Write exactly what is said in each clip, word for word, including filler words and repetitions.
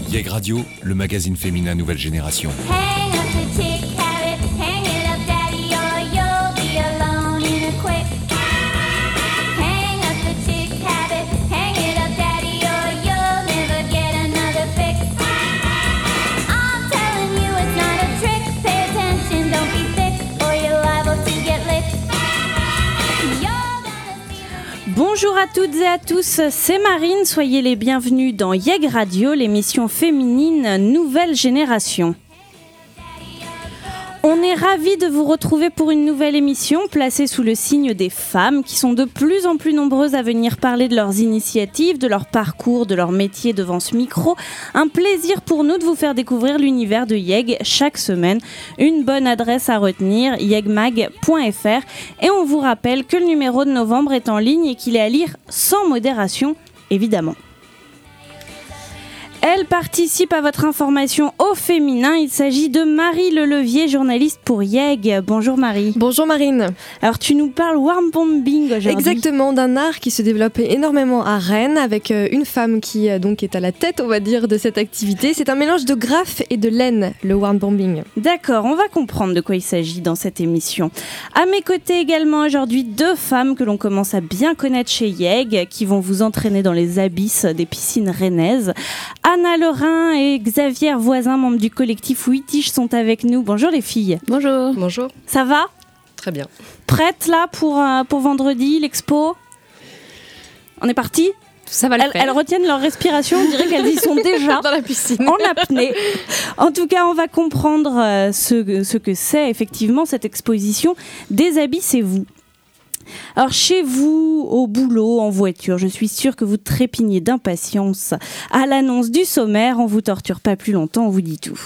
Yeg Radio, le magazine féminin nouvelle génération. Hang up the tick, have it, hang it up, daddy, or you'll be alone in a quick. Hang up the tick, have it, hang it up, daddy, or you'll never get another fix. I'm telling you it's not a trick, pay attention, don't be thick, or you're liable to get licked. You're gonna see. Bonjour à toutes et à tous, c'est Marine, soyez les bienvenus dans Yeg Radio, l'émission féminine Nouvelle Génération. On est ravis de vous retrouver pour une nouvelle émission placée sous le signe des femmes qui sont de plus en plus nombreuses à venir parler de leurs initiatives, de leur parcours, de leur métier devant ce micro. Un plaisir pour nous de vous faire découvrir l'univers de Yeg chaque semaine. Une bonne adresse à retenir, yegmag point f r. Et on vous rappelle que le numéro de novembre est en ligne et qu'il est à lire sans modération, évidemment. Elle participe à votre information au féminin. Il s'agit de Marie Lelevier, journaliste pour Yeg. Bonjour Marie. Bonjour Marine. Alors tu nous parles warm bombing aujourd'hui. Exactement, d'un art qui se développe énormément à Rennes avec une femme qui donc est à la tête, on va dire, de cette activité. C'est un mélange de graphe et de laine, le warm bombing. D'accord, on va comprendre de quoi il s'agit dans cette émission. À mes côtés également aujourd'hui deux femmes que l'on commence à bien connaître chez Yeg, qui vont vous entraîner dans les abysses des piscines rennaises. Anna Lerin et Xavier Voisin, membres du collectif Wittiche, sont avec nous. Bonjour les filles. Bonjour. Bonjour. Ça va ? Très bien. Prêtes là pour, euh, pour vendredi, l'expo ? On est parti ? Ça va le elles, faire. elles retiennent leur respiration, on dirait qu'elles y sont déjà dans la piscine. en apnée. En tout cas, on va comprendre euh, ce, ce que c'est effectivement cette exposition. Déshabillez-vous. Alors chez vous, au boulot, en voiture, je suis sûre que vous trépignez d'impatience. À l'annonce du sommaire, on vous torture pas plus longtemps, on vous dit tout.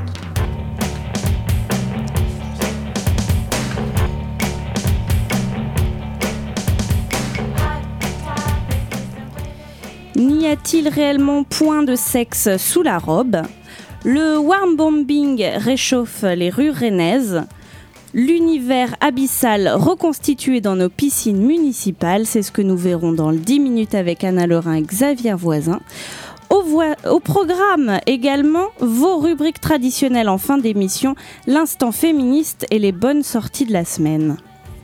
N'y a-t-il réellement point de sexe sous la robe ? Le warm bombing réchauffe les rues rennaises. L'univers abyssal reconstitué dans nos piscines municipales, c'est ce que nous verrons dans le dix minutes avec Anna Lerin et Xavier Voisin. Au, vo- au programme également, vos rubriques traditionnelles en fin d'émission, l'instant féministe et les bonnes sorties de la semaine.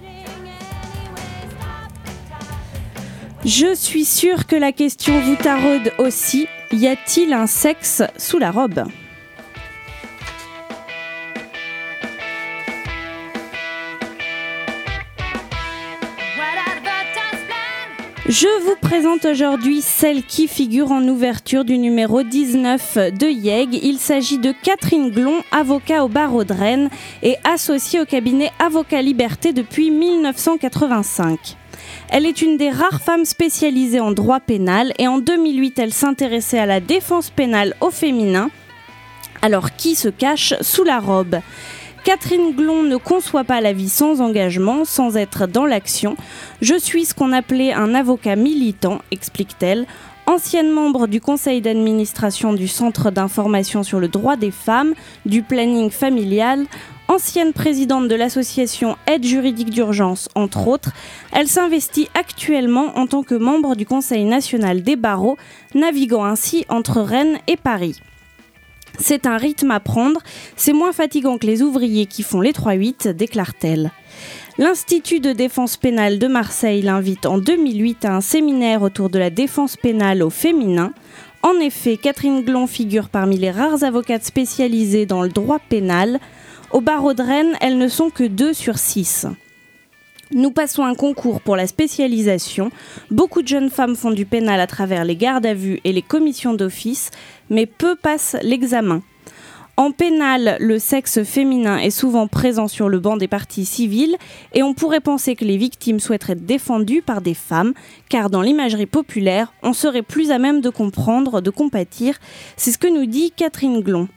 Je suis sûre que la question vous taraude aussi. Y a-t-il un sexe sous la robe ? Je vous présente aujourd'hui celle qui figure en ouverture du numéro dix-neuf de Yeg. Il s'agit de Catherine Glon, avocat au barreau de Rennes et associée au cabinet Avocat Liberté depuis dix-neuf cent quatre-vingt-cinq. Elle est une des rares femmes spécialisées en droit pénal et en deux mille huit, elle s'intéressait à la défense pénale au féminin. Alors qui se cache sous la robe ? Catherine Glon ne conçoit pas la vie sans engagement, sans être dans l'action. Je suis ce qu'on appelait un avocat militant, explique-t-elle. Ancienne membre du conseil d'administration du Centre d'information sur le droit des femmes, du planning familial, ancienne présidente de l'association Aide juridique d'urgence, entre autres, elle s'investit actuellement en tant que membre du Conseil national des barreaux, naviguant ainsi entre Rennes et Paris. C'est un rythme à prendre, c'est moins fatigant que les ouvriers qui font les trois huit, déclare-t-elle. L'Institut de défense pénale de Marseille l'invite en deux mille huit à un séminaire autour de la défense pénale au féminin. En effet, Catherine Glon figure parmi les rares avocates spécialisées dans le droit pénal. Au barreau de Rennes, elles ne sont que deux sur six. Nous passons un concours pour la spécialisation. Beaucoup de jeunes femmes font du pénal à travers les gardes à vue et les commissions d'office, mais peu passent l'examen. En pénal, le sexe féminin est souvent présent sur le banc des parties civiles et on pourrait penser que les victimes souhaiteraient être défendues par des femmes, car dans l'imagerie populaire, on serait plus à même de comprendre, de compatir. C'est ce que nous dit Catherine Glon.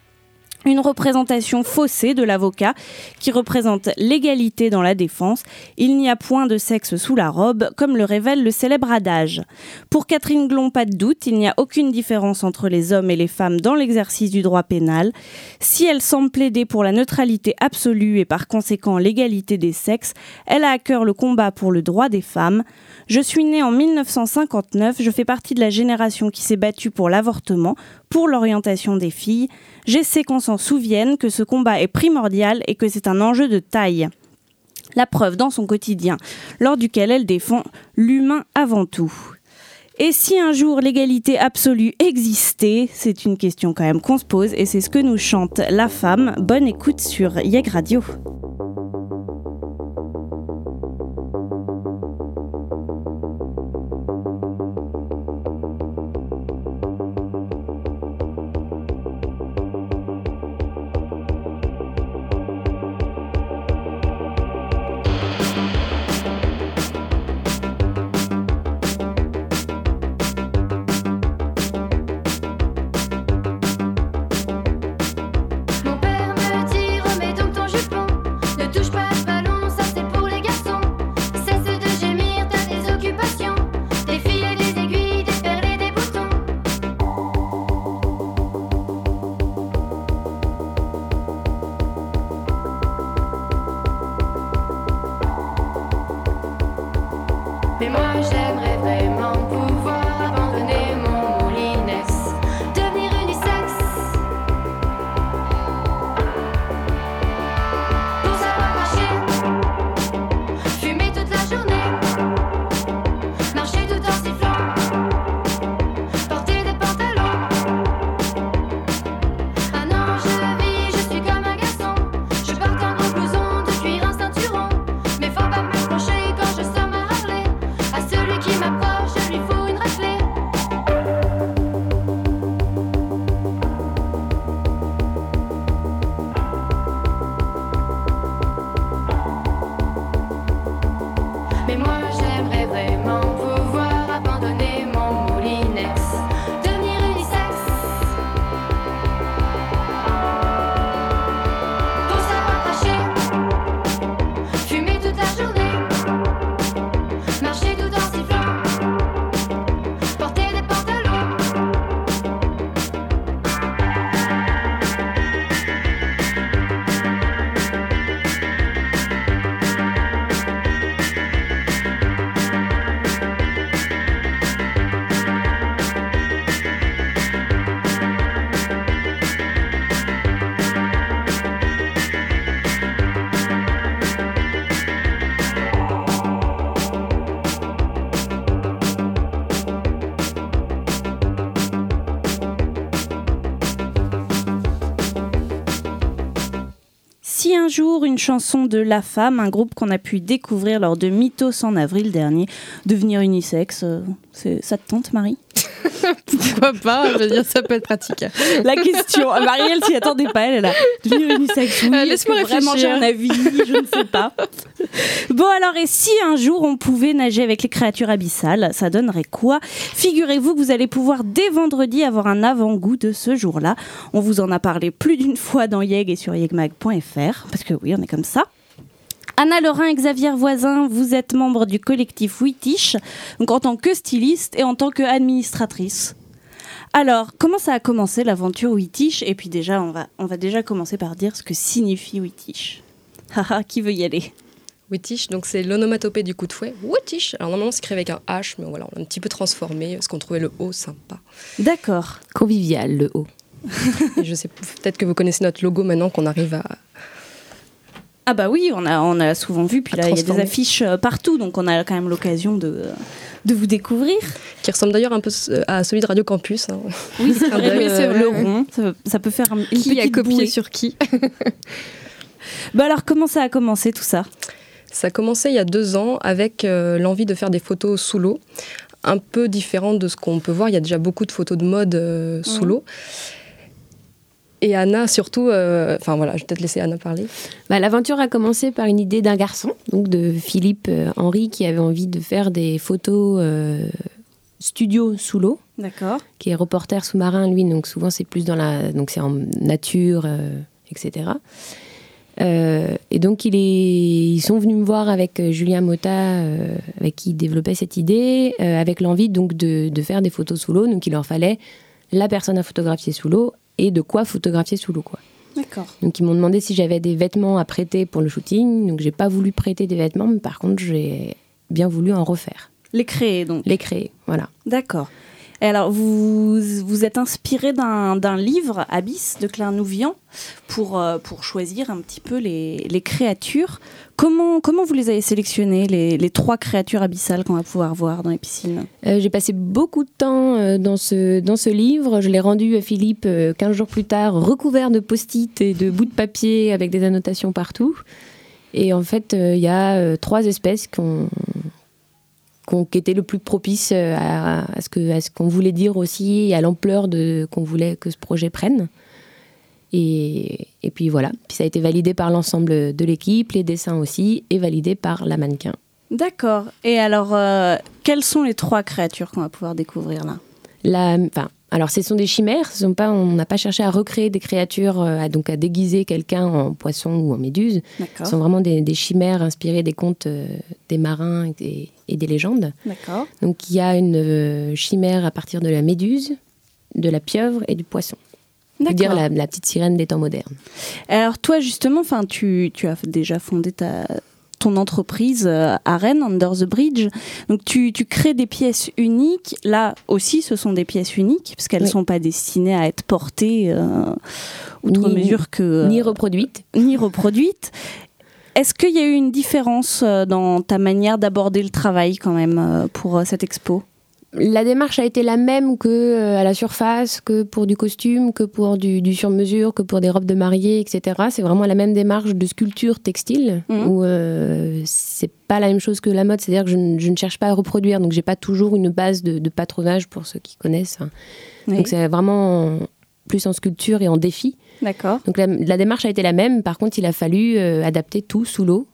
Une représentation faussée de l'avocat qui représente l'égalité dans la défense. Il n'y a point de sexe sous la robe, comme le révèle le célèbre adage. Pour Catherine Glon, pas de doute, il n'y a aucune différence entre les hommes et les femmes dans l'exercice du droit pénal. Si elle semble plaider pour la neutralité absolue et par conséquent l'égalité des sexes, elle a à cœur le combat pour le droit des femmes. Je suis née en mille neuf cent cinquante-neuf, je fais partie de la génération qui s'est battue pour l'avortement, pour l'orientation des filles. J'essaie qu'on s'en souvienne, que ce combat est primordial et que c'est un enjeu de taille. La preuve dans son quotidien, lors duquel elle défend l'humain avant tout. Et si un jour l'égalité absolue existait, c'est une question quand même qu'on se pose et c'est ce que nous chante La Femme. Bonne écoute sur Yeg Radio. Mon père me dit remets donc ton jupon, ne touche pas ce ballon, ça c'est pour les garçons. Cesse de gémir, t'as des occupations, des fils et des aiguilles, des perles et des boutons. Mais moi j'aimerais vraiment pouvoir abandonner mon moulinex, devenir unisexe. Pour savoir marcher, fumer toute la journée, marcher tout en sifflant, porter des pantalons. Ah non, je vis, je suis comme un garçon, je porte un gros blouson de cuir, un ceinturon. Mais faut pas me reprocher quand je sors ma Harley, à celui qui m'approche, je lui fous une raclée. Mais moi j'aimerais vraiment pouvoir abandonner mon moulinex, devenir unisexe. Pour savoir cracher, fumer toute la journée, marcher tout en sifflant, porter des pantalons. Si un jour, une chanson de La Femme, un groupe qu'on a pu découvrir lors de Mythos en avril dernier, devenir unisexe, euh, c'est... ça te tente, Marie ? Pourquoi pas? Je veux dire, ça peut être pratique. La question, ah, Marie, elle s'y attendait pas, elle est là. Devenir unisexe, oui, Euh, est-ce laisse-moi que vraiment j'ai réfléchir. un avis, je ne sais pas. Bon alors, et si un jour on pouvait nager avec les créatures abyssales, ça donnerait quoi? Figurez-vous que vous allez pouvoir dès vendredi avoir un avant-goût de ce jour-là. On vous en a parlé plus d'une fois dans Yeg et sur yegmag point f r, parce que oui, on est comme ça. Anna Lorrain et Xavier Voisin, vous êtes membre du collectif Wittish, donc en tant que styliste et en tant qu'administratrice. Alors, comment ça a commencé l'aventure Wittish? Et puis déjà, on va, on va déjà commencer par dire ce que signifie Wittish. Haha, qui veut y aller? Wittish, donc c'est l'onomatopée du coup de fouet. Wittish. Alors normalement, c'est écrit avec un H, mais voilà, on l'a un petit peu transformé parce qu'on trouvait le O sympa. D'accord. Convivial, le O. Et je sais, peut-être que vous connaissez notre logo maintenant qu'on arrive à. Ah bah oui, on a, on a souvent vu, puis À là, il y a des transformer. affiches euh, partout, donc on a quand même l'occasion de, de vous découvrir. Qui ressemble d'ailleurs un peu à celui de Radio Campus. Hein. Oui, c'est vrai, Oui, le, c'est vrai. le rond, ça, ça peut faire une Qui a petite copié bouée. sur qui? Bah alors, comment ça a commencé tout ça? Ça a commencé il y a deux ans avec euh, l'envie de faire des photos sous l'eau, un peu différentes de ce qu'on peut voir. Il y a déjà beaucoup de photos de mode euh, sous Mhm. l'eau. Et Anna, surtout, euh, enfin voilà, je vais peut-être laisser Anna parler. Bah, l'aventure a commencé par une idée d'un garçon, donc de Philippe euh, Henry, qui avait envie de faire des photos euh, studio sous l'eau, D'accord. qui est reporter sous-marin, lui, donc souvent c'est plus dans la... donc c'est en nature, euh, et cetera. Euh, et donc il est, ils sont venus me voir avec euh, Julien Motta, euh, avec qui il développait cette idée, euh, avec l'envie donc de, de faire des photos sous l'eau. Donc il leur fallait la personne à photographier sous l'eau et de quoi photographier sous l'eau, quoi. D'accord. Donc ils m'ont demandé si j'avais des vêtements à prêter pour le shooting. Donc j'ai pas voulu prêter des vêtements, mais par contre j'ai bien voulu en refaire, Les créer, donc. les créer, voilà. D'accord. Et alors, vous vous êtes inspiré d'un, d'un livre, Abyss, de Claire Nouvian, pour, euh, pour choisir un petit peu les, les créatures. Comment, comment vous les avez sélectionnées, les, les trois créatures abyssales qu'on va pouvoir voir dans les piscines ? Euh, j'ai passé beaucoup de temps euh, dans, ce, dans ce livre. Je l'ai rendu à Philippe euh, quinze jours plus tard, recouvert de post-it et de bouts de papier avec des annotations partout. Et en fait, il euh, y a euh, trois espèces qu'on... qui était le plus propice à, à, ce que, à ce qu'on voulait dire aussi, et à l'ampleur de, qu'on voulait que ce projet prenne. Et, et puis voilà, puis ça a été validé par l'ensemble de l'équipe, les dessins aussi, et validé par la mannequin. D'accord. Et alors, euh, quelles sont les trois créatures qu'on va pouvoir découvrir là ? La, enfin, alors, ce sont des chimères. Ce sont pas, on n'a pas cherché à recréer des créatures, à, donc à déguiser quelqu'un en poisson ou en méduse. D'accord. Ce sont vraiment des, des chimères inspirées des contes euh, des marins et des, et des légendes. D'accord. Donc, il y a une euh, chimère à partir de la méduse, de la pieuvre et du poisson. On peut dire la, la petite sirène des temps modernes. Alors, toi, justement, tu, tu as déjà fondé ta... ton entreprise à Rennes, Under the Bridge. Donc tu, tu crées des pièces uniques. Là aussi, ce sont des pièces uniques, parce qu'elles ne oui. sont pas destinées à être portées euh, outre ni, mesure que... Euh, ni reproduites. Ni reproduites. Est-ce qu'il y a eu une différence dans ta manière d'aborder le travail quand même pour cette expo ? La démarche a été la même que euh, à la surface, que pour du costume, que pour du, du sur-mesure, que pour des robes de mariée, et cetera. C'est vraiment la même démarche de sculpture textile, mmh. où euh, c'est pas la même chose que la mode. C'est-à-dire que je, ne, je ne cherche pas à reproduire, donc j'ai pas toujours une base de, de patronage pour ceux qui connaissent. Oui. Donc c'est vraiment plus en sculpture et en défi. D'accord. Donc la, la démarche a été la même. Par contre, il a fallu euh, adapter tout sous l'eau.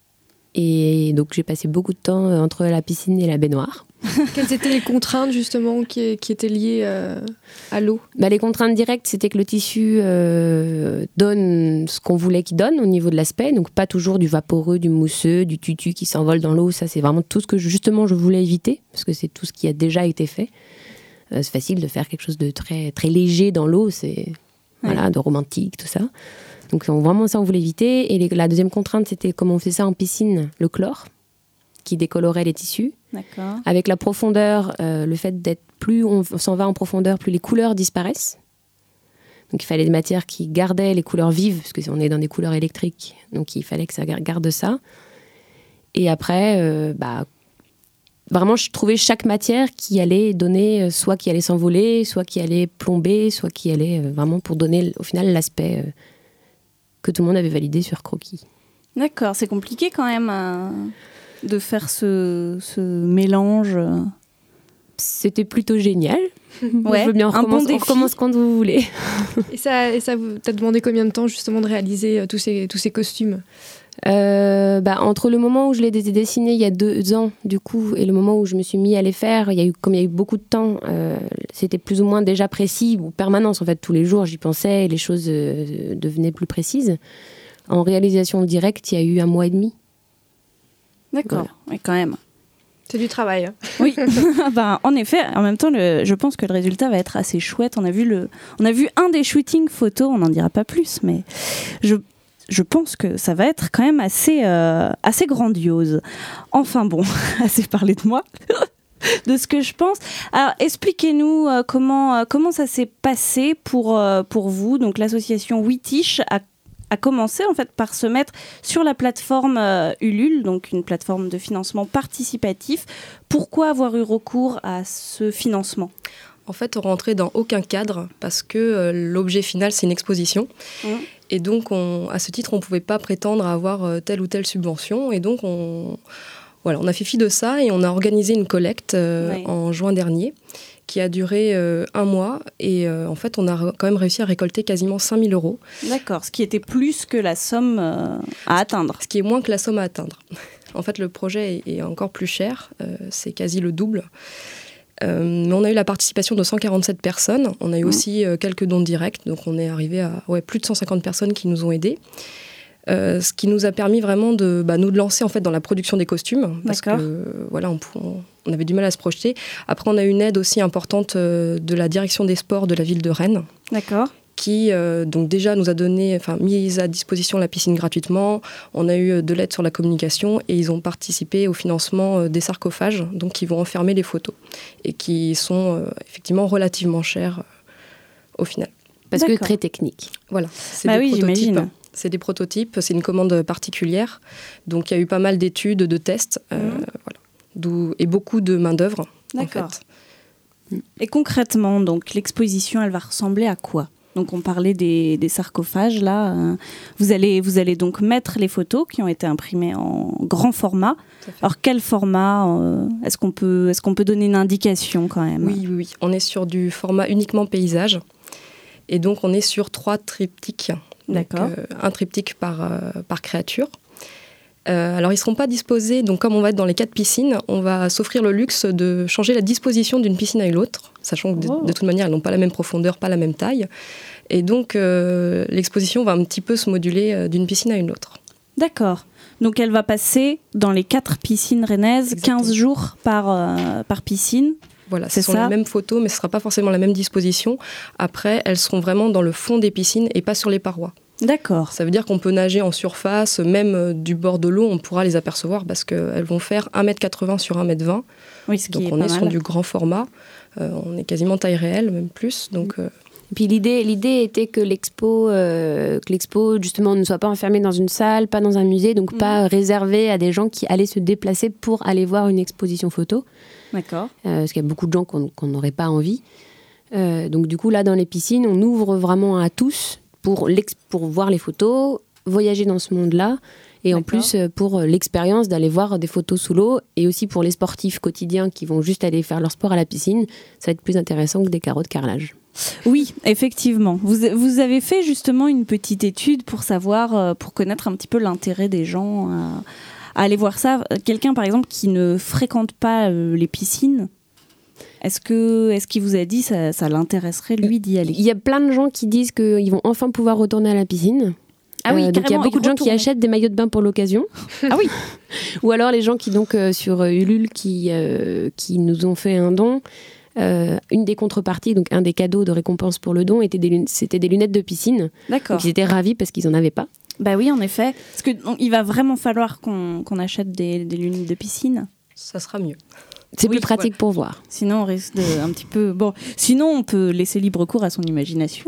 Et donc j'ai passé beaucoup de temps entre la piscine et la baignoire. Quelles étaient les contraintes justement qui, qui étaient liées euh, à l'eau ? Bah, les contraintes directes, c'était que le tissu euh, donne ce qu'on voulait qu'il donne au niveau de l'aspect, donc pas toujours du vaporeux, du mousseux, du tutu qui s'envole dans l'eau. Ça, c'est vraiment tout ce que justement je voulais éviter, parce que c'est tout ce qui a déjà été fait. Euh, c'est facile de faire quelque chose de très, très léger dans l'eau, c'est ouais. voilà, de romantique, tout ça. Donc vraiment ça, on voulait éviter. Et les, la deuxième contrainte, c'était comment on faisait ça en piscine, le chlore, qui décolorait les tissus. D'accord. Avec la profondeur, euh, le fait d'être plus on s'en va en profondeur, plus les couleurs disparaissent. Donc il fallait des matières qui gardaient les couleurs vives, parce qu'on est dans des couleurs électriques, donc il fallait que ça garde ça. Et après, euh, bah, vraiment, je trouvais chaque matière qui allait donner, soit qui allait s'envoler, soit qui allait plomber, soit qui allait euh, vraiment pour donner au final l'aspect euh, que tout le monde avait validé sur croquis. D'accord, c'est compliqué quand même euh, de faire ce, ce mélange. C'était plutôt génial. Ouais, je veux bien, on un recommence, bon on recommence quand vous voulez. Et ça, et ça t'as demandé combien de temps justement de réaliser euh, tous ces, tous ces costumes ? Euh, bah, entre le moment où je les ai dessinés il y a deux ans du coup et le moment où je me suis mis à les faire, il y a eu, comme il y a eu beaucoup de temps, euh, c'était plus ou moins déjà précis ou permanence en fait, tous les jours j'y pensais et les choses euh, devenaient plus précises. En réalisation directe, il y a eu un mois et demi. D'accord, voilà. Et quand même. C'est du travail. Hein. Oui, ben, en effet, en même temps, le, je pense que le résultat va être assez chouette. On a vu, le, on a vu un des shootings photos, on n'en dira pas plus, mais je Je pense que ça va être quand même assez, euh, assez grandiose. Enfin bon, assez parlé de moi, de ce que je pense. Alors expliquez-nous euh, comment, euh, comment ça s'est passé pour, euh, pour vous. Donc l'association Wittish a, a commencé en fait par se mettre sur la plateforme euh, Ulule, donc une plateforme de financement participatif. Pourquoi avoir eu recours à ce financement ? En fait, on rentrait dans aucun cadre parce que euh, l'objet final, c'est une exposition. Mmh. Et donc, on, à ce titre, on ne pouvait pas prétendre à avoir euh, telle ou telle subvention. Et donc, on, voilà, on a fait fi de ça et on a organisé une collecte euh, oui. en juin dernier qui a duré euh, un mois. Et euh, en fait, on a re- quand même réussi à récolter quasiment cinq mille euros. D'accord, ce qui était plus que la somme euh, à atteindre. Ce qui est moins que la somme à atteindre. En fait, le projet est, est encore plus cher. Euh, c'est quasi le double. Euh, mais on a eu la participation de cent quarante-sept personnes. On a eu mmh. aussi euh, quelques dons directs. Donc on est arrivé à ouais, plus de cent cinquante personnes qui nous ont aidés. Euh, ce qui nous a permis vraiment de bah, nous de lancer en fait, dans la production des costumes. Parce D'accord. que euh, voilà, on, on avait du mal à se projeter. Après, on a eu une aide aussi importante euh, de la direction des sports de la ville de Rennes. D'accord. qui euh, donc déjà nous a donné, enfin mis à disposition la piscine gratuitement. On a eu de l'aide sur la communication et ils ont participé au financement euh, des sarcophages, donc qui vont enfermer les photos et qui sont euh, effectivement relativement chers euh, au final. Parce que D'accord. très technique. Voilà, c'est Bah des oui, prototypes. j'imagine. C'est des prototypes, c'est une commande particulière. Donc il y a eu pas mal d'études, de tests, euh, Mhm. voilà. D'où, et beaucoup de main-d'œuvre. D'accord. En fait. Et concrètement, donc l'exposition, elle va ressembler à quoi ? Donc on parlait des, des sarcophages là. euh, vous allez vous allez donc mettre les photos qui ont été imprimées en grand format. Tout à fait. Alors quel format euh, Est-ce qu'on peut est-ce qu'on peut donner une indication quand même ? Oui, oui, oui. On est sur du format uniquement paysage. Et donc on est sur trois triptyques. Donc, D'accord. euh, un triptyque par, euh, par créature. Euh, alors ils ne seront pas disposés, donc comme on va être dans les quatre piscines, on va s'offrir le luxe de changer la disposition d'une piscine à l'autre, sachant que de, Oh. de toute manière elles n'ont pas la même profondeur, pas la même taille. Et donc euh, l'exposition va un petit peu se moduler euh, d'une piscine à une autre. D'accord. Donc elle va passer dans les quatre piscines rennaises, Exactement. quinze jours par, euh, par piscine. Voilà, C'est ce sont ça. les mêmes photos, mais ce ne sera pas forcément la même disposition. Après, elles seront vraiment dans le fond des piscines et pas sur les parois. D'accord. Ça veut dire qu'on peut nager en surface, même euh, du bord de l'eau, on pourra les apercevoir parce qu'elles vont faire un mètre quatre-vingts sur un mètre vingt. Oui, ce qui Donc est on pas est sur mal. du grand format. Euh, on est quasiment taille réelle, même plus. Donc, euh, Et puis l'idée, l'idée était que l'expo, euh, que l'expo justement ne soit pas enfermée dans une salle, pas dans un musée, donc Mhm. pas réservée à des gens qui allaient se déplacer pour aller voir une exposition photo, D'accord. euh, parce qu'il y a beaucoup de gens qu'on qu'on n'aurait pas envie. Euh, donc du coup là dans les piscines, on ouvre vraiment à tous pour, l'ex- pour voir les photos, voyager dans ce monde-là. Et en D'accord. plus, euh, pour euh, l'expérience d'aller voir des photos sous l'eau, et aussi pour les sportifs quotidiens qui vont juste aller faire leur sport à la piscine, ça va être plus intéressant que des carreaux de carrelage. Oui, effectivement. Vous, vous avez fait justement une petite étude pour savoir, euh, pour connaître un petit peu l'intérêt des gens à, à aller voir ça. Quelqu'un, par exemple, qui ne fréquente pas euh, les piscines, est-ce que, est-ce qu'il vous a dit ça, ça l'intéresserait lui d'y aller ? Il y a plein de gens qui disent qu'ils vont enfin pouvoir retourner à la piscine. Ah oui, Euh, donc il y a carrément, beaucoup y de gens qui retourner. achètent des maillots de bain pour l'occasion. Ah oui. Ou alors les gens qui donc euh, sur euh, Ulule qui euh, qui nous ont fait un don. Euh, une des contreparties, donc un des cadeaux de récompense pour le don, était des lun- c'était des lunettes de piscine. D'accord. Donc ils étaient ravis parce qu'ils en avaient pas. Bah oui, en effet. Parce que donc, il va vraiment falloir qu'on, qu'on achète des, des lunettes de piscine. ça sera mieux. C'est Oui, plus pratique pour voir. Sinon, on risque de un petit peu. Bon, sinon, on peut laisser libre cours à son imagination.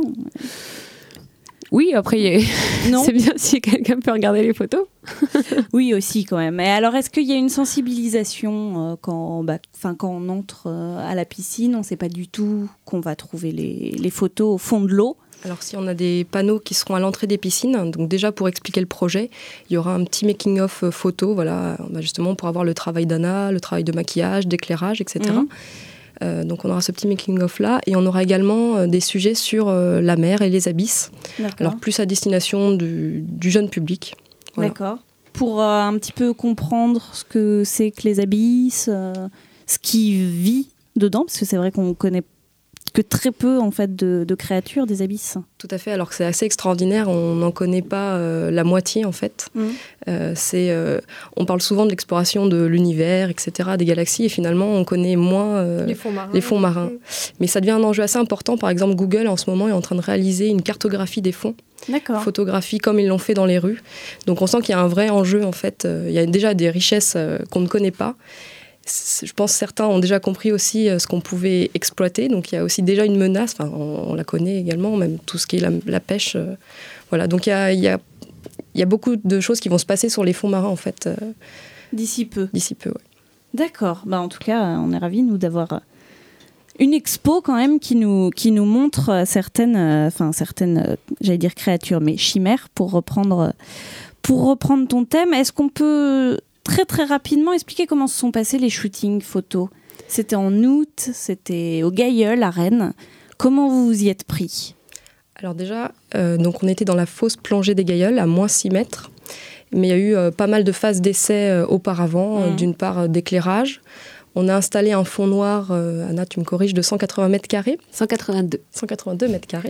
Oui, après il y a- Non. c'est bien si quelqu'un peut regarder les photos. Oui, aussi quand même. Mais alors, est-ce qu'il y a une sensibilisation euh, quand, bah, 'fin, quand on entre euh, à la piscine, on ne sait pas du tout qu'on va trouver les, les photos au fond de l'eau. Alors si on a des panneaux qui seront à l'entrée des piscines, donc déjà pour expliquer le projet, il y aura un petit making-of photo, voilà, bah justement pour avoir le travail d'Anna, le travail de maquillage, d'éclairage, et cetera. Mhm. Euh, donc on aura ce petit making-of là, et on aura également euh, des sujets sur euh, la mer et les abysses, D'accord. alors plus à destination du, du jeune public. Voilà. D'accord. Pour euh, un petit peu comprendre ce que c'est que les abysses, euh, ce qui vit dedans, parce que c'est vrai qu'on connaît que très peu en fait de, de créatures des abysses. Tout à fait, alors que c'est assez extraordinaire, on n'en connaît pas euh, la moitié en fait. Mhm. Euh, c'est, euh, on parle souvent de l'exploration de l'univers, et cetera, des galaxies, et finalement on connaît moins euh, Les fonds marins. les fonds marins. Mais ça devient un enjeu assez important. Par exemple, Google en ce moment est en train de réaliser une cartographie des fonds, D'accord. photographie comme ils l'ont fait dans les rues. Donc on sent qu'il y a un vrai enjeu en fait. Euh, il y a déjà des richesses euh, qu'on ne connaît pas. C'est- Je pense que certains ont déjà compris aussi euh, ce qu'on pouvait exploiter. Donc il y a aussi déjà une menace. Enfin, on, on la connaît également, même tout ce qui est la, la pêche. euh, voilà. Donc il y a, il y a il y a beaucoup de choses qui vont se passer sur les fonds marins en fait euh, D'ici peu. d'ici peu. Ouais. D'accord. Bah, en tout cas, on est ravis, nous, d'avoir une expo quand même qui nous, qui nous montre euh, certaines, euh, enfin, certaines, euh, j'allais dire créatures, mais chimères, pour reprendre, euh, pour reprendre ton thème. Est-ce qu'on peut très très rapidement expliquer comment se sont passés les shootings photos ? C'était en août, c'était au Gailleul, à Rennes. Comment vous vous y êtes pris ? Alors déjà, euh, donc on était dans la fosse plongée des Gailleuls à moins six mètres. Mais il y a eu euh, pas mal de phases d'essai euh, auparavant. Euh, Mhm. D'une part, euh, d'éclairage. On a installé un fond noir, euh, Anna, tu me corriges, de cent quatre-vingts mètres carrés. cent quatre-vingt-deux. cent quatre-vingt-deux mètres carrés.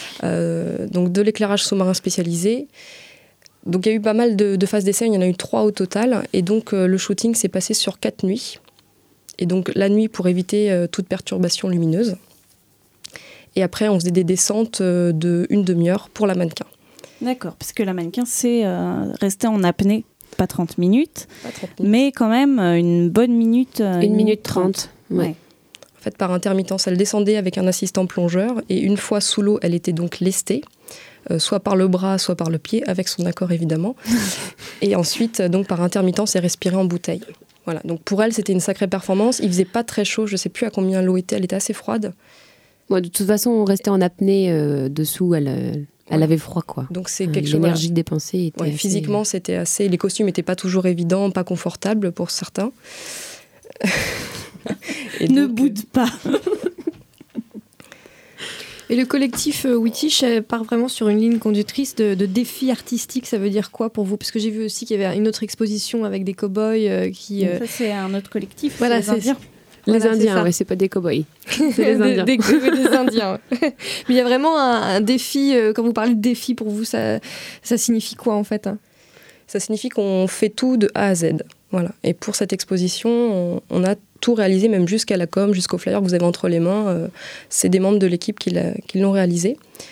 Euh, donc de l'éclairage sous-marin spécialisé. Donc il y a eu pas mal de, de phases d'essai, il y en a eu trois au total. Et donc euh, le shooting s'est passé sur quatre nuits. Et donc la nuit pour éviter euh, toute perturbation lumineuse. Et après, on faisait des descentes euh, de une demi-heure pour la mannequin. D'accord, parce que la mannequin, c'est euh, rester en apnée, pas trente minutes, Pas trente minutes. mais quand même euh, une bonne minute. euh, Une minute trente. Ouais. Ouais. En fait, par intermittence, elle descendait avec un assistant plongeur et une fois sous l'eau, elle était donc lestée, euh, soit par le bras, soit par le pied, avec son accord évidemment. Et ensuite, euh, donc par intermittence, elle respirait en bouteille. Voilà. Donc pour elle, c'était une sacrée performance. Il faisait pas très chaud, je sais plus à combien l'eau était, elle était assez froide. Bon, de toute façon, on restait en apnée euh, dessous, elle, euh, elle Ouais. avait froid, quoi. Donc c'est Euh, quelque chose. L'énergie dépensée était Ouais, assez- physiquement, c'était assez. Les costumes n'étaient pas toujours évidents, pas confortables pour certains. Et Ne donc, boude pas. Et le collectif euh, Wittish euh, part vraiment sur une ligne conductrice de, de défis artistiques. Ça veut dire quoi pour vous? Parce que j'ai vu aussi qu'il y avait une autre exposition avec des cow-boys euh, qui... euh, Ça, c'est un autre collectif. Voilà, c'est les c'est- Indiens. Les Voilà, c'est Indiens, ça. ouais, c'est pas des cow-boys. C'est les des, Indiens. des- des Indiens. Ouais. Mais il y a vraiment un, un défi, euh, quand vous parlez de défi, pour vous, ça, ça signifie quoi en fait, hein? Ça signifie qu'on fait tout de A à Z. Voilà. Et pour cette exposition, on, on a tout réalisé, même jusqu'à la com, jusqu'au flyer que vous avez entre les mains. Euh, c'est des membres de l'équipe qui, l'a- qui l'ont réalisé.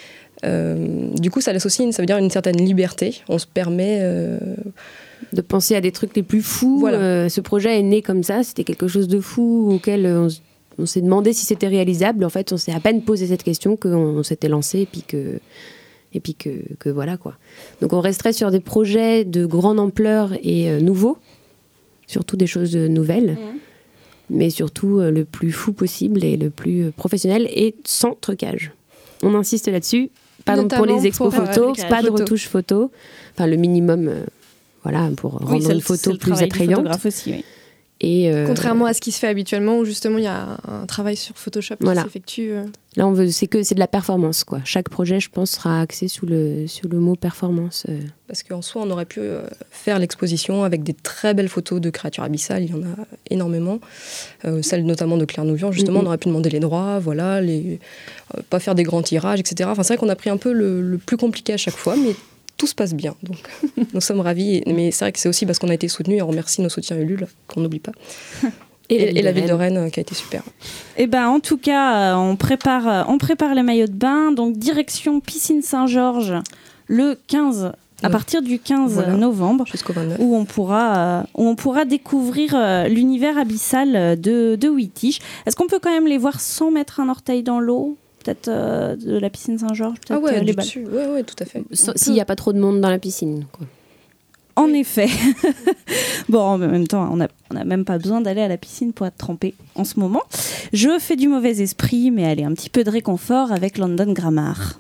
Euh, du coup, ça laisse aussi une, ça veut dire une certaine liberté. On se permet... euh, De penser à des trucs les plus fous. Voilà. Euh, ce projet est né comme ça, c'était quelque chose de fou auquel euh, on, s- on s'est demandé si c'était réalisable. En fait, on s'est à peine posé cette question qu'on on s'était lancé et puis que... Et puis que, que voilà quoi. Donc on resterait sur des projets de grande ampleur et euh, nouveaux, surtout des choses euh, nouvelles, Mhm. mais surtout euh, le plus fou possible et le plus euh, professionnel et sans trucage. On insiste là-dessus, pas donc pour Notamment les expos pour, euh, photos, trucage pas de photo. retouches photos, enfin le minimum, euh, voilà, pour Oui, rendre c'est une le- c'est photo le plus travail du attrayante. photographe aussi, oui. Et euh, Contrairement à ce qui se fait habituellement, où justement il y a un, un travail sur Photoshop Voilà. qui s'effectue. euh. là, on veut, c'est que c'est de la performance quoi. Chaque projet, je pense, sera axé sous le sous le mot performance. euh. Parce qu'en soi, on aurait pu euh, faire l'exposition avec des très belles photos de créatures abyssales. Il y en a énormément. Euh, celle notamment de Claire Nouvian, justement, Mhm. on aurait pu demander les droits, voilà, les, euh, pas faire des grands tirages, et cetera. Enfin, c'est vrai qu'on a pris un peu le, le plus compliqué à chaque fois, mais tout se passe bien. Donc, nous sommes ravis. Et- mais c'est vrai que c'est aussi parce qu'on a été soutenus et on remercie nos soutiens Ulule, qu'on n'oublie pas. Et, et la ville de Rennes, euh, qui a été super. Eh ben, en tout cas, euh, on prépare, euh, on prépare les maillots de bain. Donc, direction Piscine Saint-Georges le quinze, à Ouais. partir du quinze Voilà. novembre, Jusqu'au vingt-neuf. où on pourra, euh, où on pourra découvrir euh, l'univers abyssal euh, de, de Wittish. Est-ce qu'on peut quand même les voir sans mettre un orteil dans l'eau? Peut-être euh, de la piscine Saint-Georges, peut-être Ah ouais, euh, les du balles. dessus. Ouais, ouais, tout à fait. Sans- S'il n'y a pas trop de monde dans la piscine. Quoi. En effet. Bon, en même temps, on n'a on a même pas besoin d'aller à la piscine pour être trempé en ce moment. Je fais du mauvais esprit, mais allez, un petit peu de réconfort avec London Grammar.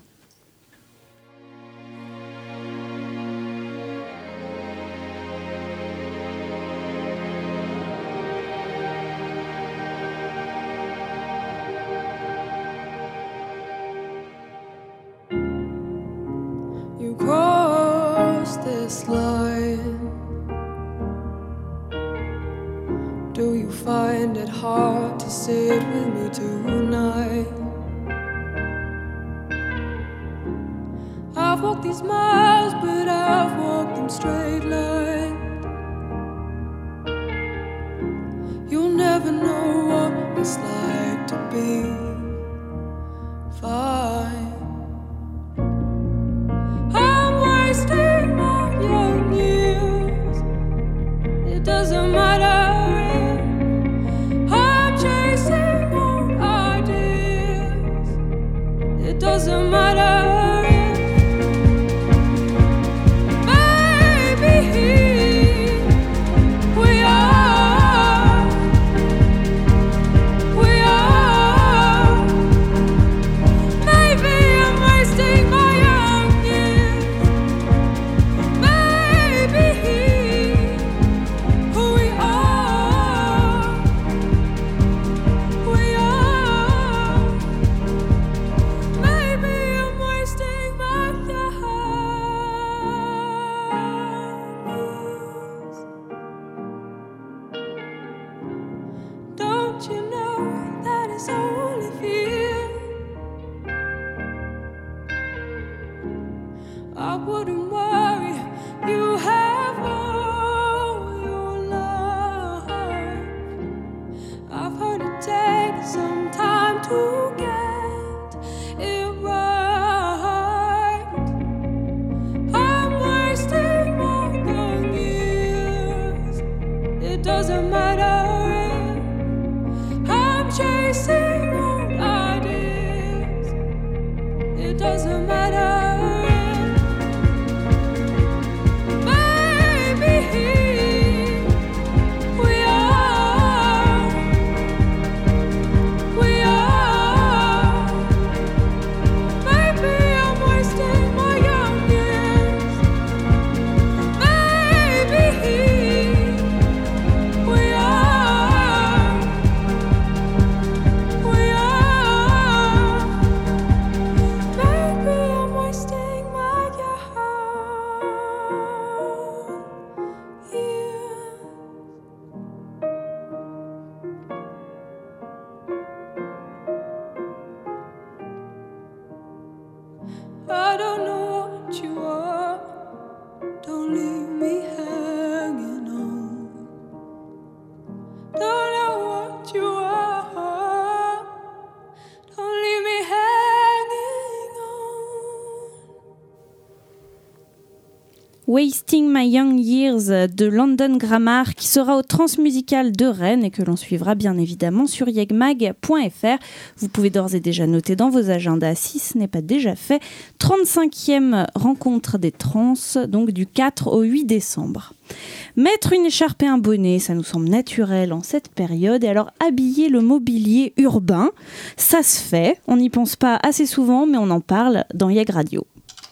You cross this line. Do you find it hard to sit with me tonight? I've walked these miles, but I've walked them straight line. You'll never know what it's like to be fine. I'm wasting my young years. It doesn't matter if I'm chasing old ideas. It doesn't matter if, baby, we are, we are. Maybe I'm wasting my young years. Maybe we are, we are. Maybe I'm wasting my young years. Don't you know that it's only fear? I wouldn't worry. You have all your life. I've heard it takes some time to get doesn't matter. Baby, we are, we are. Maybe I'm wasting my young years. Maybe we are, we are. Maybe I'm wasting my young years. I don't know what you are. Don't leave me hanging on. Don't know what you are. Don't leave me hanging on. Wasting My Young Years de London Grammar qui sera au Transmusical de Rennes et que l'on suivra bien évidemment sur yegmag point f r. Vous pouvez d'ores et déjà noter dans vos agendas, si ce n'est pas déjà fait, trente-cinquième rencontre des trans, donc du quatre au huit décembre. Mettre une écharpe et un bonnet, ça nous semble naturel en cette période. Et alors habiller le mobilier urbain, ça se fait. On n'y pense pas assez souvent, mais on en parle dans Yeg Radio.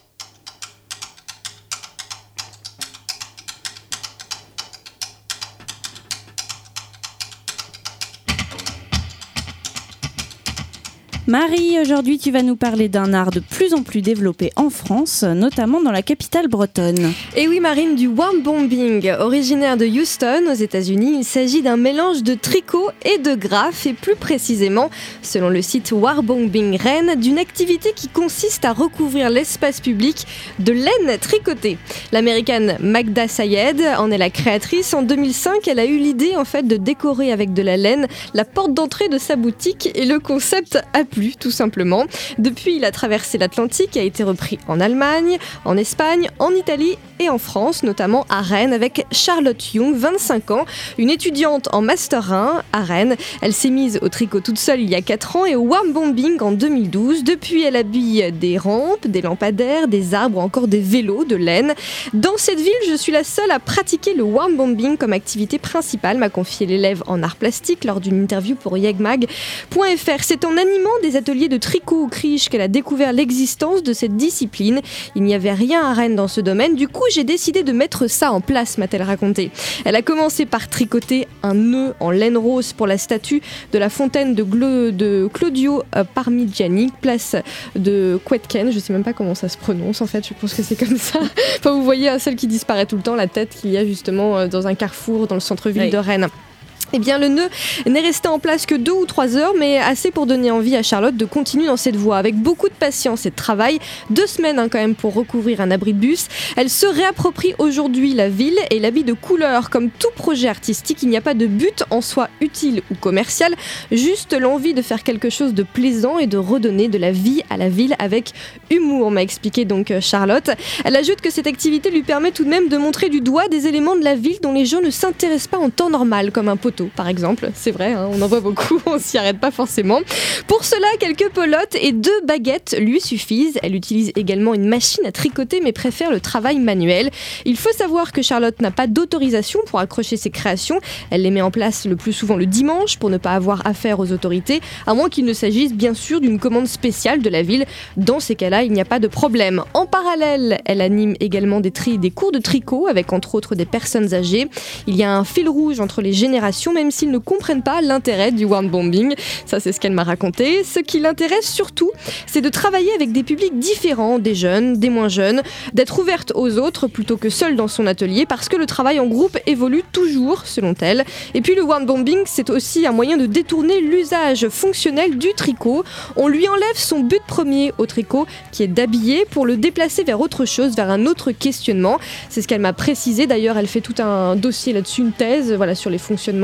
Marie, aujourd'hui tu vas nous parler d'un art de plus en plus développé en France, notamment dans la capitale bretonne. Et oui Marine, du warmbombing. Originaire de Houston aux États-Unis, il s'agit d'un mélange de tricot et de graphe et plus précisément, selon le site Warmbombing Rennes, d'une activité qui consiste à recouvrir l'espace public de laine tricotée. L'américaine Magda Sayed en est la créatrice. En deux mille cinq, elle a eu l'idée en fait de décorer avec de la laine la porte d'entrée de sa boutique et le concept a plu tout simplement. Depuis, il a traversé l'Atlantique et a été repris en Allemagne, en Espagne, en Italie et en France, notamment à Rennes avec Charlotte Young, vingt-cinq ans, une étudiante en Master un à Rennes. Elle s'est mise au tricot toute seule il y a quatre ans et au warmbombing en deux mille douze. Depuis, elle habille des rampes, des lampadaires, des arbres ou encore des vélos de laine. Dans cette ville, je suis la seule à pratiquer le warmbombing comme activité principale, m'a confié l'élève en art plastique lors d'une interview pour yegmag point f r. C'est en animant des ateliers de tricot au Criche qu'elle a découvert l'existence de cette discipline. Il n'y avait rien à Rennes dans ce domaine, du coup j'ai décidé de mettre ça en place, m'a-t-elle raconté. Elle a commencé par tricoter un nœud en laine rose pour la statue de la fontaine de, Glo- de Claudio euh, Parmigiani, place de Quetken, je sais même pas comment ça se prononce en fait, je pense que c'est comme ça. Enfin, vous voyez hein, celle qui disparaît tout le temps, la tête qu'il y a justement euh, dans un carrefour dans le centre-ville oui. de Rennes. Eh bien, le nœud n'est resté en place que deux ou trois heures, mais assez pour donner envie à Charlotte de continuer dans cette voie. Avec beaucoup de patience et de travail, deux semaines hein, quand même pour recouvrir un abri de bus, elle se réapproprie aujourd'hui la ville et l'habit de couleur. Comme tout projet artistique, il n'y a pas de but en soi utile ou commercial, juste l'envie de faire quelque chose de plaisant et de redonner de la vie à la ville avec humour, m'a expliqué donc Charlotte. Elle ajoute que cette activité lui permet tout de même de montrer du doigt des éléments de la ville dont les gens ne s'intéressent pas en temps normal, comme un poteau par exemple, c'est vrai, hein, on en voit beaucoup, on s'y arrête pas forcément. Pour cela, quelques pelotes et deux baguettes lui suffisent. Elle utilise également une machine à tricoter mais préfère le travail manuel. Il faut savoir que Charlotte n'a pas d'autorisation pour accrocher ses créations. Elle les met en place le plus souvent le dimanche pour ne pas avoir affaire aux autorités, à moins qu'il ne s'agisse bien sûr d'une commande spéciale de la ville. Dans ces cas-là, il n'y a pas de problème. En parallèle, elle anime également des, tri- des cours de tricot avec entre autres des personnes âgées. Il y a un fil rouge entre les générations, même s'ils ne comprennent pas l'intérêt du warmbombing. Ça, c'est ce qu'elle m'a raconté. Ce qui l'intéresse surtout, c'est de travailler avec des publics différents, des jeunes, des moins jeunes, d'être ouverte aux autres plutôt que seule dans son atelier, parce que le travail en groupe évolue toujours, selon elle. Et puis le warmbombing, c'est aussi un moyen de détourner l'usage fonctionnel du tricot. On lui enlève son but premier au tricot, qui est d'habiller, pour le déplacer vers autre chose, vers un autre questionnement. C'est ce qu'elle m'a précisé. D'ailleurs, elle fait tout un dossier là-dessus, une thèse, voilà, sur les fonctionnements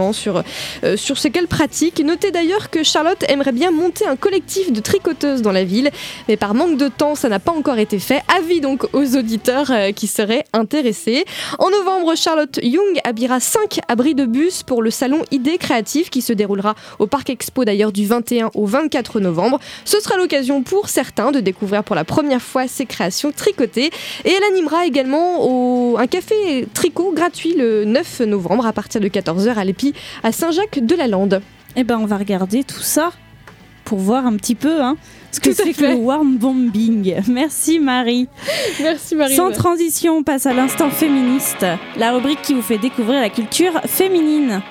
justement sur, euh, sur ce qu'elle pratique. Notez d'ailleurs que Charlotte aimerait bien monter un collectif de tricoteuses dans la ville, mais par manque de temps, ça n'a pas encore été fait. Avis donc aux auditeurs euh, qui seraient intéressés. En novembre, Charlotte Young habillera cinq abris de bus pour le salon Idées Créatives qui se déroulera au Parc Expo d'ailleurs du vingt et un au vingt-quatre novembre. Ce sera l'occasion pour certains de découvrir pour la première fois ses créations tricotées. Et elle animera également au... un café tricot gratuit le neuf novembre à partir de quatorze heures à l'Épi à Saint-Jacques-de-la-Lande. Eh ben, on va regarder tout ça pour voir un petit peu hein, ce que Tout à c'est que fait. le warm bombing. Merci Marie. Merci Marie. Sans transition, on passe à l'instant féministe, la rubrique qui vous fait découvrir la culture féminine.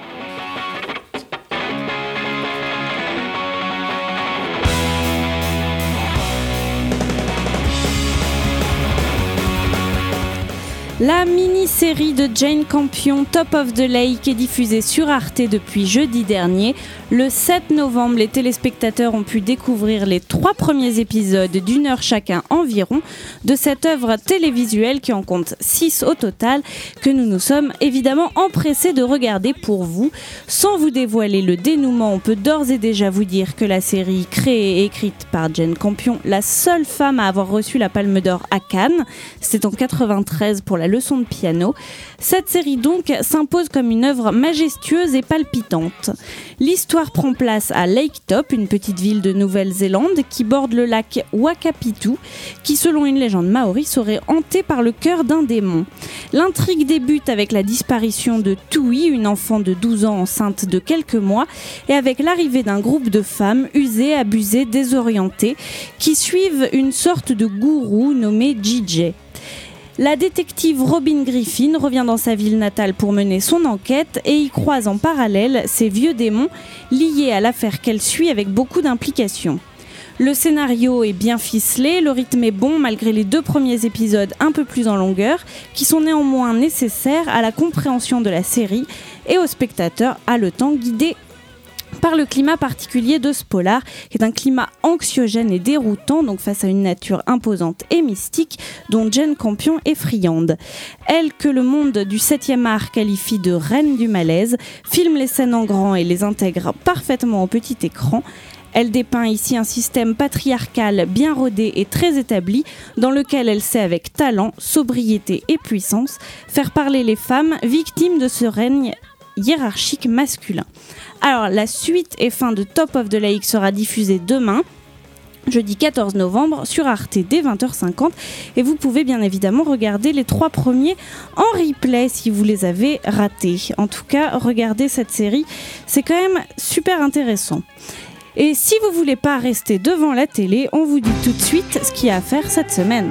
La mini-série de Jane Campion, Top of the Lake, est diffusée sur Arte depuis jeudi dernier. Le sept novembre, les téléspectateurs ont pu découvrir les trois premiers épisodes d'une heure chacun environ de cette œuvre télévisuelle qui en compte six au total, que nous nous sommes évidemment empressés de regarder pour vous. Sans vous dévoiler le dénouement, on peut d'ores et déjà vous dire que la série, créée et écrite par Jane Campion, la seule femme à avoir reçu la Palme d'Or à Cannes, c'était en quatre-vingt-treize pour la leçon de piano. Cette série donc s'impose comme une œuvre majestueuse et palpitante. L'histoire prend place à Lake Top, une petite ville de Nouvelle-Zélande qui borde le lac Wakapitu, qui selon une légende maori serait hanté par le cœur d'un démon. L'intrigue débute avec la disparition de Tui, une enfant de douze ans enceinte de quelques mois, et avec l'arrivée d'un groupe de femmes usées, abusées, désorientées, qui suivent une sorte de gourou nommé J J. La détective Robin Griffin revient dans sa ville natale pour mener son enquête et y croise en parallèle ces vieux démons liés à l'affaire qu'elle suit avec beaucoup d'implications. Le scénario est bien ficelé, le rythme est bon malgré les deux premiers épisodes un peu plus en longueur, qui sont néanmoins nécessaires à la compréhension de la série et au spectateur haletant guidé par le climat particulier de ce polar, qui est un climat anxiogène et déroutant, donc face à une nature imposante et mystique, dont Jane Campion est friande. Elle, que le monde du septième art qualifie de reine du malaise, filme les scènes en grand et les intègre parfaitement au petit écran. Elle dépeint ici un système patriarcal bien rodé et très établi, dans lequel elle sait avec talent, sobriété et puissance faire parler les femmes victimes de ce règne hiérarchique masculin. Alors, la suite et fin de Top of the Lake sera diffusée demain, jeudi quatorze novembre, sur Arte dès vingt heures cinquante. Et vous pouvez bien évidemment regarder les trois premiers en replay si vous les avez ratés. En tout cas, regardez cette série, c'est quand même super intéressant. Et si vous voulez pas rester devant la télé, on vous dit tout de suite ce qu'il y a à faire cette semaine.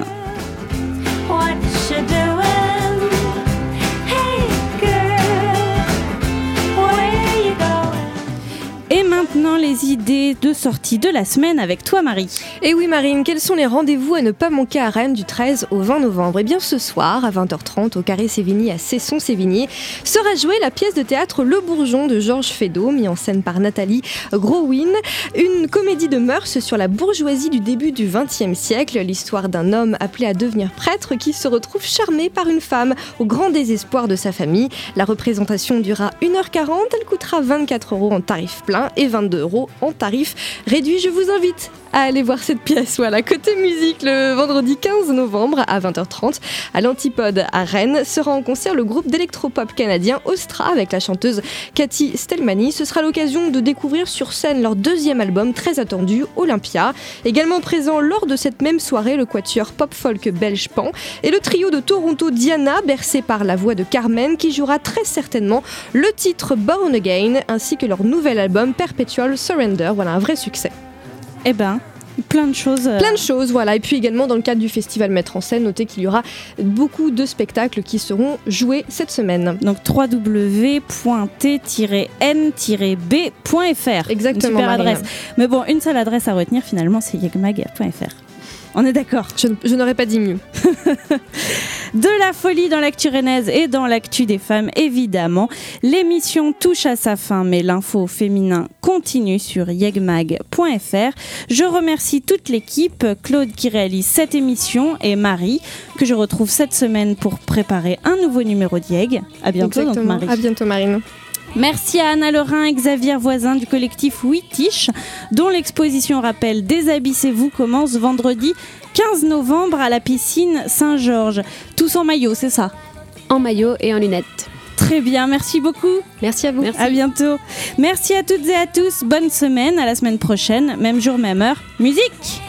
What you doing? Hey girl, where you going? Et maintenant, les idées de sortie de la semaine avec toi, Marie. Et oui Marine, quels sont les rendez-vous à ne pas manquer à Rennes du treize au vingt novembre? Eh bien ce soir, à vingt heures trente, au Carré Sévigny à Cesson-Sévigné, sera jouée la pièce de théâtre Le Bourgeon de Georges Feydeau, mis en scène par Nathalie Growin. Une comédie de mœurs sur la bourgeoisie du début du vingtième siècle, l'histoire d'un homme appelé à devenir prêtre qui se retrouve charmé par une femme au grand désespoir de sa famille. La représentation durera une heure quarante, elle coûtera vingt-quatre euros en tarif plein et vingt-deux euros en tarif réduit. Je vous invite à aller voir cette pièce. Voilà, côté musique, le vendredi quinze novembre à vingt heures trente, à l'Antipode à Rennes, sera en concert le groupe d'électropop canadien Ostra avec la chanteuse Cathy Stelmani. Ce sera l'occasion de découvrir sur scène leur deuxième album très attendu, Olympia. Également présent lors de cette même soirée, le quatuor pop-folk belge Pan et le trio de Toronto Diana, bercé par la voix de Carmen, qui jouera très certainement le titre Born Again, ainsi que leur nouvel album Perpetual Surrender. Voilà, un vrai succès. Eh ben, plein de choses. euh, Plein de choses, voilà. Et puis également dans le cadre du festival Mettre en scène, notez qu'il y aura beaucoup de spectacles qui seront joués cette semaine. Donc w w w point t tiret n tiret b point f r. Exactement, Une super Marine. adresse. Mais bon, une seule adresse à retenir finalement, c'est yegmag point f r. On est d'accord. Je, je n'aurais pas dit mieux. De la folie dans l'actu rennaise et dans l'actu des femmes, évidemment. L'émission touche à sa fin, mais l'info féminin continue sur yegmag point f r. Je remercie toute l'équipe, Claude qui réalise cette émission et Marie, que je retrouve cette semaine pour préparer un nouveau numéro d'Yeg. À bientôt, donc Exactement. Marie. À bientôt, Marine. Merci à Anna Lorrain et Xavier Voisin du collectif Wittiche, dont l'exposition rappelle Déshabissez-vous commence vendredi quinze novembre à la piscine Saint-Georges. Tous en maillot, c'est ça ? En maillot et en lunettes. Très bien, merci beaucoup. Merci à vous. Merci. À bientôt. Merci à toutes et à tous. Bonne semaine, à la semaine prochaine, même jour, même heure. Musique!